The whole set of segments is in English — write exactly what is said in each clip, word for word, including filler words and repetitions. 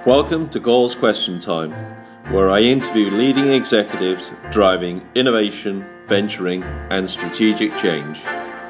Welcome to Goals Question Time, where I interview leading executives driving innovation, venturing and strategic change.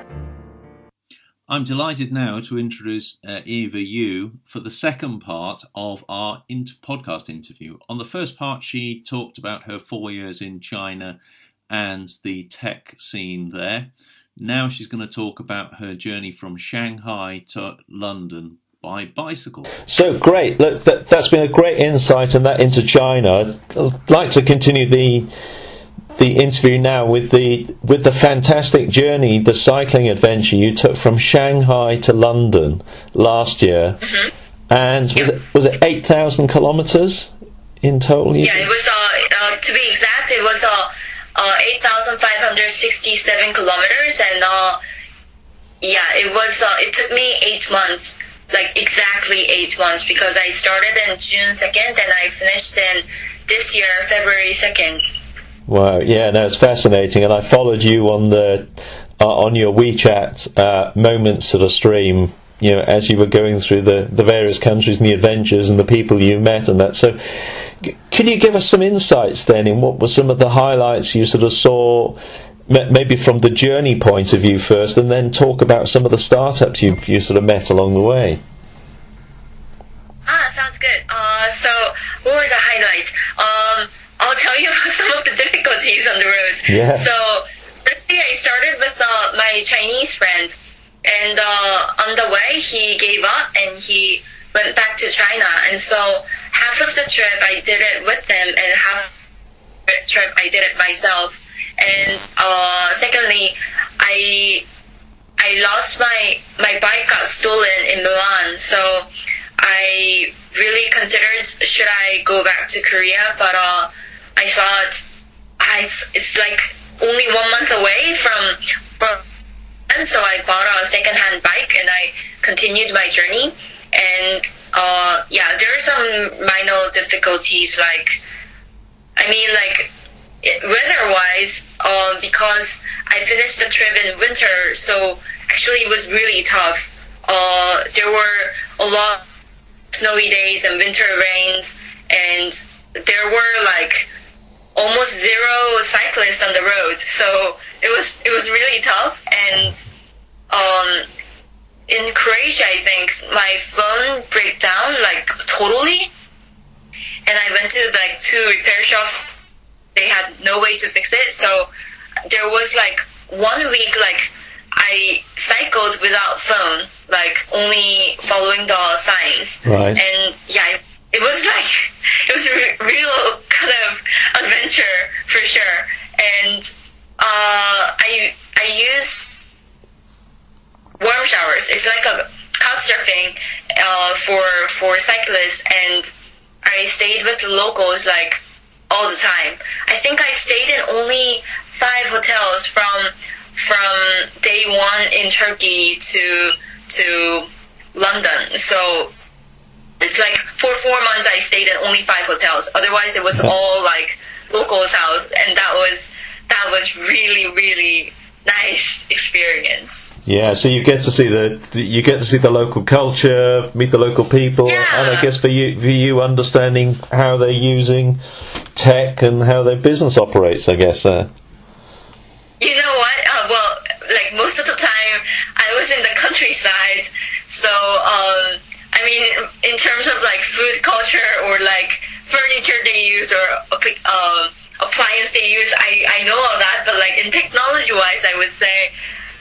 I'm delighted now to introduce uh, Eva Yu for the second part of our inter- podcast interview. On the first part, she talked about her four years in China and the tech scene there. Now she's going to talk about her journey from Shanghai to London by bicycle. So great. Look, that, that's been a great insight and that into China. I'd like to continue the the interview now with the with the fantastic journey, the cycling adventure you took from Shanghai to London last year. Mm-hmm. And was it, was it eight thousand kilometres in total? Yeah, it was, uh, uh, to be exact, it was uh, uh, eight thousand five hundred sixty-seven kilometres, and uh, yeah, it was, uh, it took me eight months. Like exactly eight months, because I started in June second and I finished in this year, February second. Wow, yeah, no, it's fascinating, and I followed you on the uh, on your WeChat uh, moments sort of stream, you know, as you were going through the, the various countries and the adventures and the people you met and that. So, c- can you give us some insights then in what were some of the highlights you sort of saw? Maybe from the journey point of view first, and then talk about some of the startups you you sort of met along the way. Ah, sounds good. Uh, so, what were the highlights? Um, I'll tell you some of the difficulties on the road. Yeah. So, firstly, I started with uh, my Chinese friend, and uh, on the way, he gave up and he went back to China. And so, half of the trip I did it with him, and half of the trip I did it myself. And uh, secondly, I I lost my my bike got stolen in Milan, so I really considered should I go back to Korea, but uh, I thought ah, it's it's like only one month away from from, and so I bought a secondhand bike and I continued my journey. And uh, yeah, there are some minor difficulties, like I mean like. Weather-wise, uh, because I finished the trip in winter, so actually it was really tough. Uh, there were a lot of snowy days and winter rains, and there were like almost zero cyclists on the road. So it was it was really tough. And um, in Croatia, I think my phone broke down like totally, and I went to like two repair shops. They had no way to fix it, so there was like one week like I cycled without phone, like only following the signs. Right. And yeah, it was like it was a re- real kind of adventure for sure. And uh, I I use warm showers. It's like a couch surfing uh, for for cyclists, and I stayed with the locals like all the time. I think I stayed in only five hotels from from day one in Turkey to to London. So it's like for four months I stayed in only five hotels. Otherwise it was all like locals' house, and that was that was really really nice experience. Yeah, so you get to see the, the you get to see the local culture, meet the local people, yeah. and I guess for you, for you understanding how they're using tech and how their business operates, I guess. Uh. You know what? Uh, well, like most of the time, I was in the countryside, so um, I mean, in terms of like food culture or like furniture they use or uh, appliance they use, I I know all that, but like in technology-wise, I would say.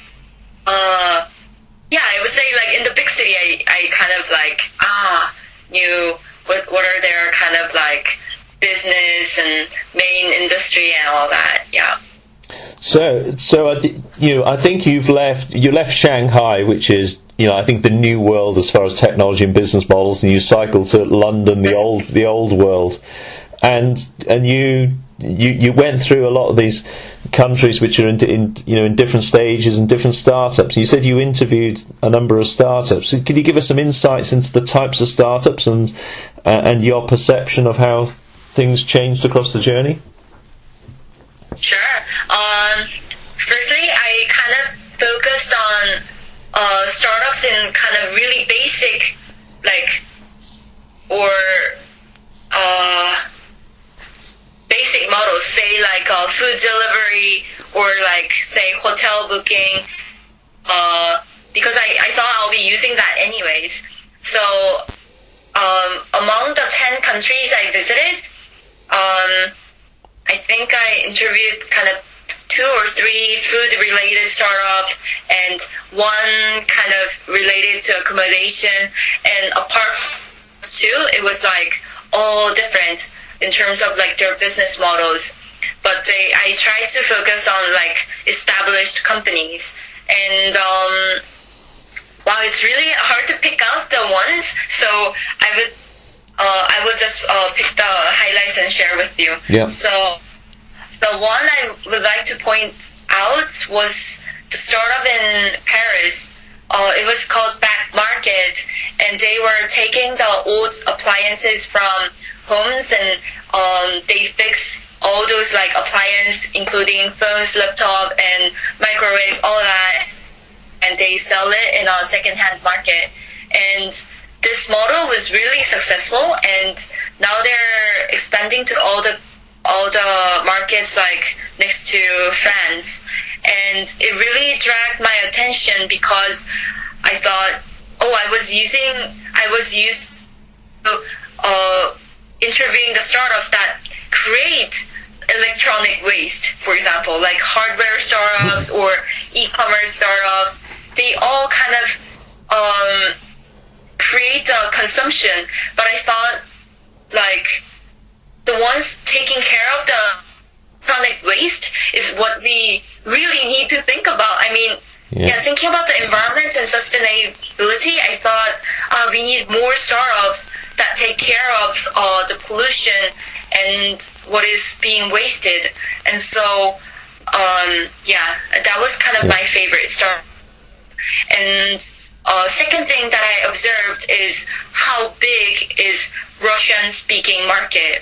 Uh, yeah, I would say like in the big city, I, I kind of like, ah, knew what, what are their kind of like business and main industry and all that, yeah. So, so I th- you know, I think you've left, you left Shanghai, which is, you know, I think the new world as far as technology and business models, and you cycled to London, the old, the old world. And, and you, you, you went through a lot of these countries which are in, in, you know, in different stages and different startups. You said you interviewed a number of startups. So could you give us some insights into the types of startups and uh, and your perception of how things changed across the journey? Sure. Um, firstly, I kind of focused on uh, startups in kind of really basic, like, or models, say like uh, food delivery or like say hotel booking, uh, because I, I thought I'll be using that anyways. So um, among the ten countries I visited, um, I think I interviewed kind of two or three food-related startup and one kind of related to accommodation. And apart from those two, it was like all different in terms of like their business models. But they, I tried to focus on like established companies. And um, wow, it's really hard to pick out the ones. So I would, uh, I would just uh, pick the highlights and share with you. Yeah. So the one I would like to point out was the startup in Paris. Uh, it was called Back Market, and they were taking the old appliances from homes and um, they fix all those like appliances, including phones, laptop, and microwaves, all that, and they sell it in a second-hand market. And this model was really successful, and now they're expanding to all the all the markets like next to France. And it really dragged my attention because I thought, oh, I was using, I was used to uh, interviewing the startups that create electronic waste, for example, like hardware startups or e-commerce startups. They all kind of um, create a consumption, but I thought like the ones taking care of the electronic waste is what we really need to think about. I mean, yeah, yeah thinking about the environment and sustainability, I thought uh, we need more startups that take care of uh, the pollution and what is being wasted. And so, um, yeah, that was kind of yeah. my favorite startup. And uh, second thing that I observed is how big is Russian-speaking market.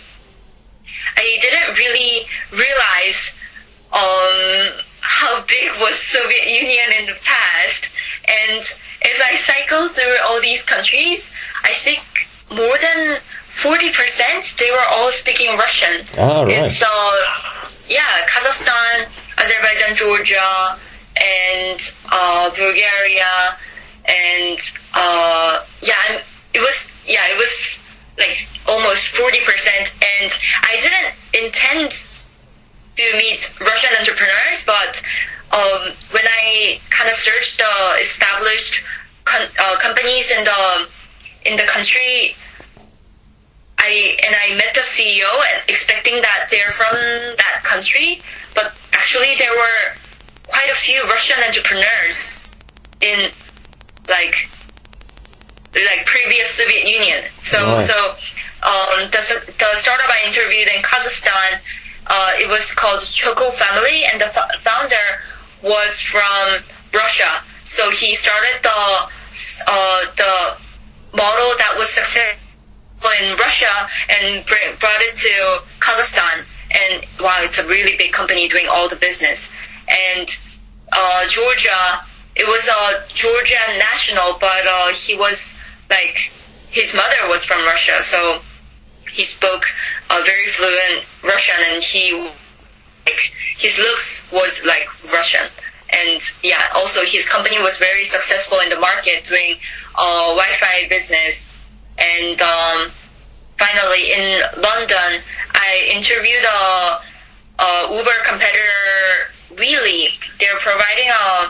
I didn't really realize um, how big was Soviet Union in the past. And as I cycled through all these countries, I think more than forty percent, they were all speaking Russian. Oh, right. And so, yeah, Kazakhstan, Azerbaijan, Georgia, and uh, Bulgaria, and uh, yeah, it was, yeah, it was like almost forty percent, and I didn't intend to meet Russian entrepreneurs, but um, when I kind of searched the established con- uh, companies in the in the country, I and I met the C E O expecting that they're from that country, but actually there were quite a few Russian entrepreneurs in like like previous Soviet Union. So right. so um, the the startup I interviewed in Kazakhstan, uh, it was called Choco Family, and the f- founder was from Russia. So he started the uh, the model that was successful in Russia and br- brought it to Kazakhstan. And wow, it's a really big company doing all the business. And uh, Georgia, it was a Georgian national, but uh, he was like, his mother was from Russia, so he spoke uh, very fluent Russian, and he, like, his looks was like Russian. And yeah, also his company was very successful in the market doing uh, Wi-Fi business. And um, finally in London, I interviewed a, a Uber competitor, Wheelie. They're providing a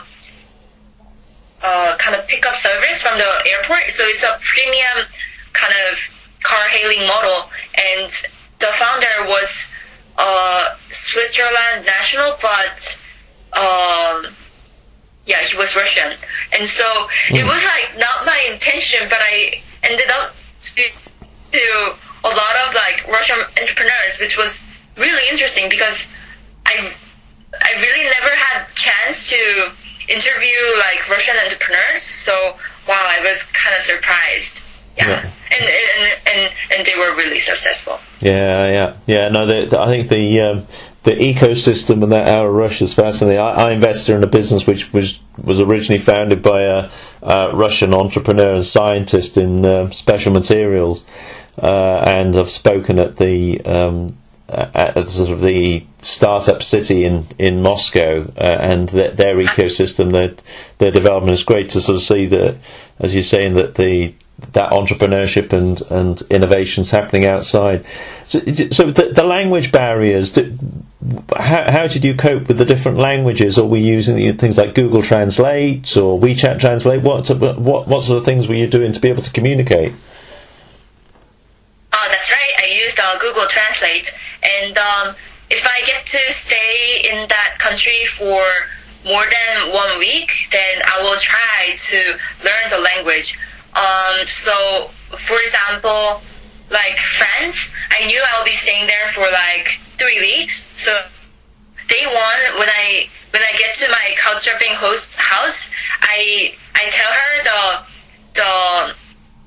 Uh, kind of pickup service from the airport. So it's a premium kind of car hailing model. And the founder was uh, Switzerland national, but um, yeah, he was Russian. And so mm. it was like not my intention, but I ended up speaking to a lot of like Russian entrepreneurs, which was really interesting because I I really never had chance to interview like Russian entrepreneurs, so wow, I was kind of surprised. Yeah, yeah. And, and and and they were really successful. Yeah, yeah, yeah. No, the, the, I think the um, the ecosystem and that out of Russia is fascinating. I, I invested in a business which was was originally founded by a, a Russian entrepreneur and scientist in uh, special materials, uh, and I've spoken at the um, at sort of the startup city in in Moscow, uh, and their, their ecosystem, their their development is great to sort of see that, as you're saying, that the that entrepreneurship and and innovations happening outside. So, so the, the language barriers. Do, how how did you cope with the different languages? Or were you using things like Google Translate or WeChat Translate? What what what sort of things were you doing to be able to communicate? Oh, that's right. I used uh, Google Translate, and um, if I get to stay in that country for more than one week, then I will try to learn the language. Um, so, for example, like France, I knew I would be staying there for like three weeks. So, day one, when I when I get to my couchsurfing host's house, I I tell her the the.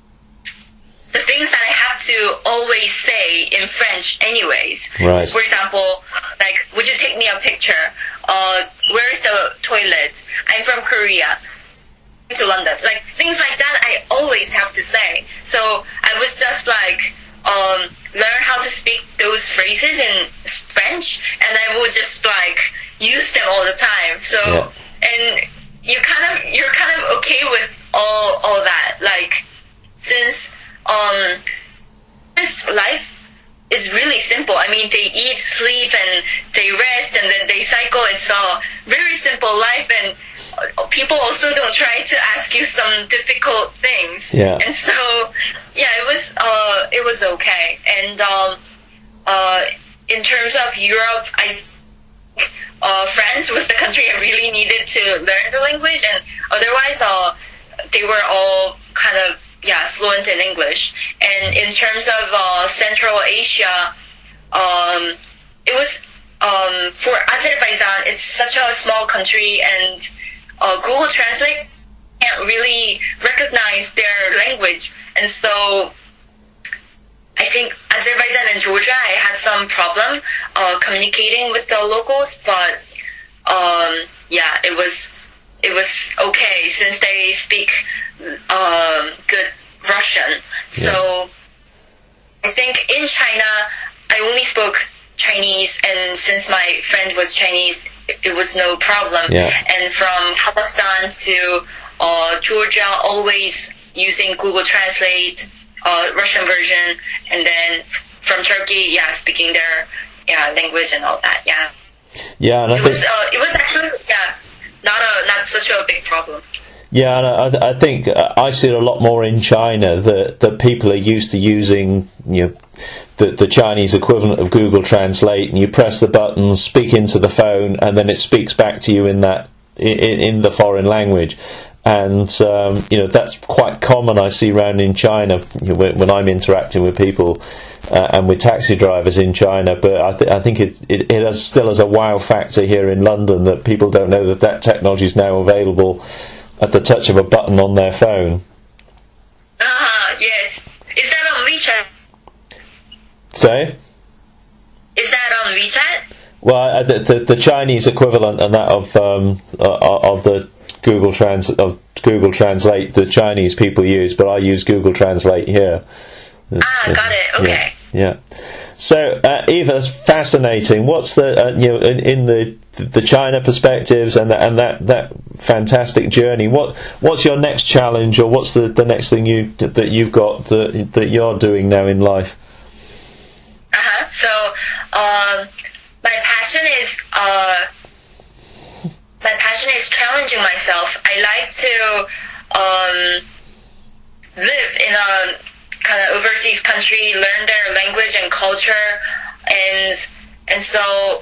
the things that I have to always say in French anyways. Right. For example, like, would you take me a picture? Uh, where's the toilet? I'm from Korea. To London. Like, things like that I always have to say. So I was just like, um, learn how to speak those phrases in French, and I would just like use them all the time. So, yeah. and you kind of, you're kind of okay with all, all that. Like, since Um, this life is really simple. I mean, they eat, sleep, and they rest, and then they cycle. It's a very simple life, and people also don't try to ask you some difficult things. Yeah. And so, yeah, it was uh, it was okay. And um, uh, in terms of Europe, I uh, France was the country I really needed to learn the language, and otherwise, uh, they were all kind of yeah, fluent in English. And in terms of uh, Central Asia, um, it was, um, for Azerbaijan, it's such a small country, and uh, Google Translate can't really recognize their language. And so I think Azerbaijan and Georgia, I had some problem uh, communicating with the locals, but um, yeah, it was it was okay since they speak um, good Russian. So yeah. I think in China, I only spoke Chinese, and since my friend was Chinese, it, it was no problem. Yeah. And from Kazakhstan to uh, Georgia, always using Google Translate, uh, Russian version, and then from Turkey, yeah, speaking their yeah language and all that. Yeah. Yeah, and I it think was uh, it was actually yeah not a not such a big problem. Yeah, and I, I think I see it a lot more in China that, that people are used to using, you know, the, the Chinese equivalent of Google Translate, and you press the button, speak into the phone, and then it speaks back to you in that in, in the foreign language. And um, you know, that's quite common. I see around in China, you know, when, when I'm interacting with people uh, and with taxi drivers in China. But I, th- I think it, it, it has, still has a wow factor here in London that people don't know that that technology is now available at the touch of a button on their phone. Ah, uh, yes. Is that on WeChat? Say? Is that on WeChat? Well, the, the, the Chinese equivalent and that of um, uh, of the Google Trans of Google Translate, the Chinese people use, but I use Google Translate here. Ah, got it. Okay. Yeah. yeah. So, uh, Eva, that's fascinating. What's the uh, you know in, in the the China perspectives and that, and that, that fantastic journey? What what's your next challenge, or what's the, the next thing you that you've got that that you're doing now in life? Uh huh. So, um, my passion is uh, my passion is challenging myself. I like to um, live in a kind of overseas country, learn their language and culture, and and so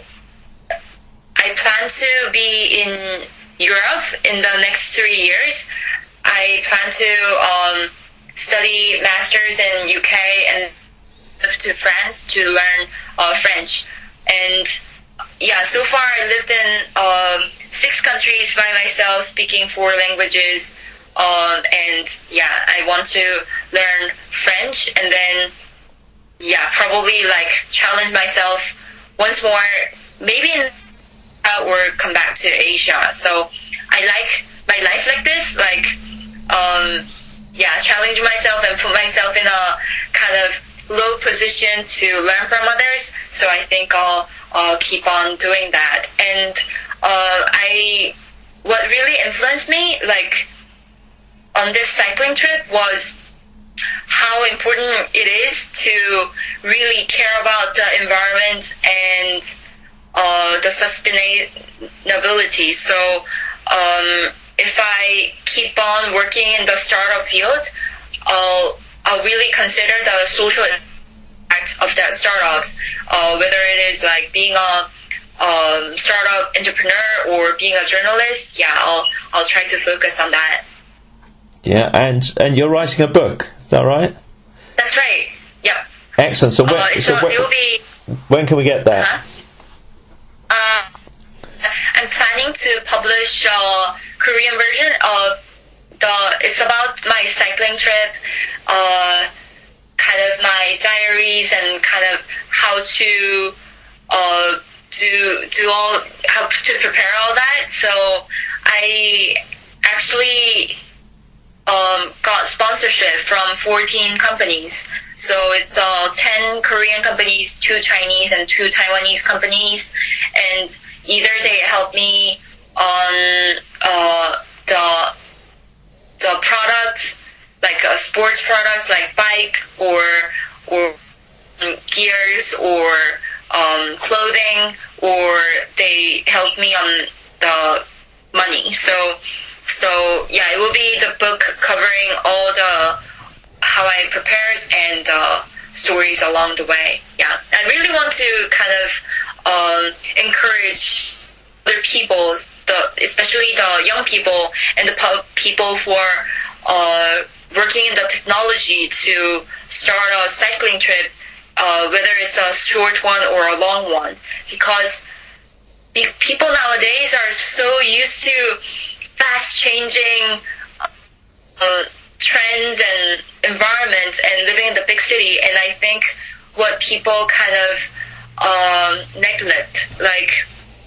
I plan to be in Europe in the next three years. I plan to um, study masters in U K and move to France to learn uh, French. And yeah, so far I lived in um, six countries by myself, speaking four languages. Um, and yeah, I want to learn French, and then yeah, probably like challenge myself once more, maybe in uh, or come back to Asia. So I like my life like this, like um, yeah, challenge myself and put myself in a kind of low position to learn from others. So I think I'll, I'll keep on doing that. And uh, I, what really influenced me, like on this cycling trip, was how important it is to really care about the environment and uh, the sustainability. So um, if I keep on working in the startup field, I'll, I'll really consider the social impact of that startups, uh, whether it is like being a um, startup entrepreneur or being a journalist. Yeah, I'll, I'll try to focus on that. Yeah, and, and you're writing a book, is that right? That's right. Yep. Excellent. So when, uh, so a, when, it will be, when can we get that? Uh-huh. Uh, I'm planning to publish a Korean version of the. It's about my cycling trip, uh, kind of my diaries and kind of how to uh, do do all how to prepare all that. So I actually um, got sponsorship from fourteen companies. So it's uh, ten Korean companies, two Chinese, and two Taiwanese companies. And either they help me on uh, the the products, like uh, sports products, like bike or or um, gears or um, clothing, or they help me on the money. So. So yeah, it will be the book covering all the how I prepared and uh, stories along the way. Yeah, I really want to kind of um, encourage other people, the especially the young people and the people who are uh, working in the technology to start a cycling trip, uh, whether it's a short one or a long one, because people nowadays are so used to fast-changing uh, trends and environments and living in the big city, and I think what people kind of um, neglect, like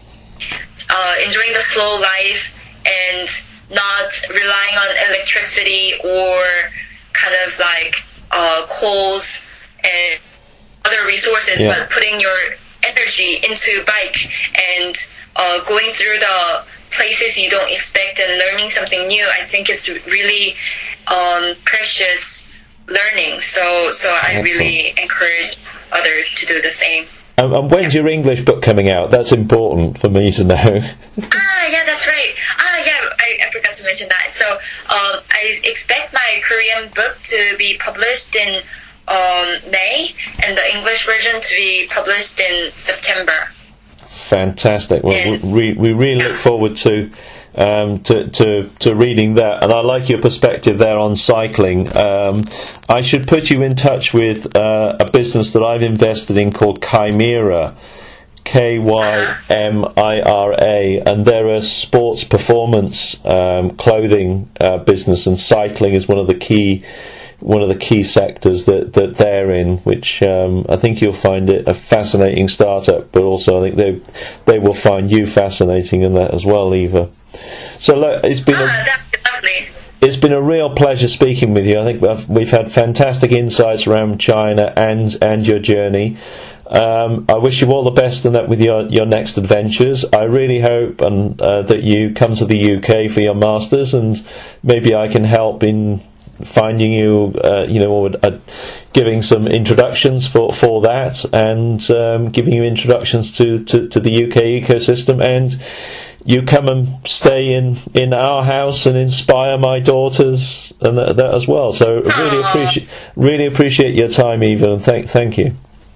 uh, enjoying the slow life and not relying on electricity or kind of like uh, coals and other resources, yeah. but putting your energy into bike and uh, going through the places you don't expect and learning something new. I think it's really um, precious learning. So, so I Excellent. really encourage others to do the same. Um, and when's your English book coming out? That's important for me to know. ah, yeah, that's right. Ah, yeah, I, I forgot to mention that. So, um, I expect my Korean book to be published in um, May, and the English version to be published in September. Fantastic. Well, we we really look forward to um, to, to to reading that, and I like your perspective there on cycling. Um, I should put you in touch with uh, a business that I've invested in called Kymera, K Y M I R A, and they're a sports performance um, clothing uh, business, and cycling is one of the key. one of the key sectors that, that they're in, which um, I think you'll find it a fascinating startup, but also I think they they will find you fascinating in that as well, Eva. So look, it's been ah, a, definitely. It's been a real pleasure speaking with you. I think we've, we've had fantastic insights around China and and your journey. Um, I wish you all the best in that with your, your next adventures. I really hope and uh, that you come to the U K for your masters, and maybe I can help in finding you, uh, you know, or uh, giving some introductions for, for that, and um, giving you introductions to, to, to the U K ecosystem, and you come and stay in, in our house and inspire my daughters and that, that as well. So really appreciate really appreciate your time, Eva, and thank thank you.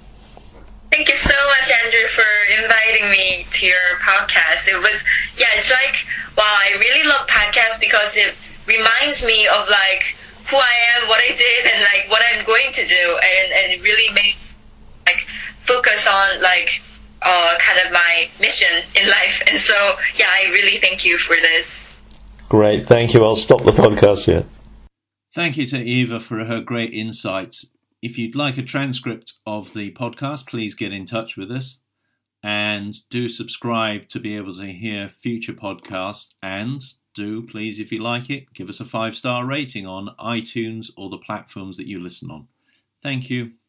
Thank you so much, Andrew, for inviting me to your podcast. It was yeah, it's like wow, I really love podcasts because it reminds me of like who I am, what I did, and like what I'm going to do, and, and it really made like focus on like uh, kind of my mission in life. And so yeah, I really thank you for this. Great, thank you. I'll stop the podcast here. Thank you to Eva for her great insights. If you'd like a transcript of the podcast, please get in touch with us, and do subscribe to be able to hear future podcasts, and do, please, if you like it, give us a five-star rating on iTunes or the platforms that you listen on. Thank you.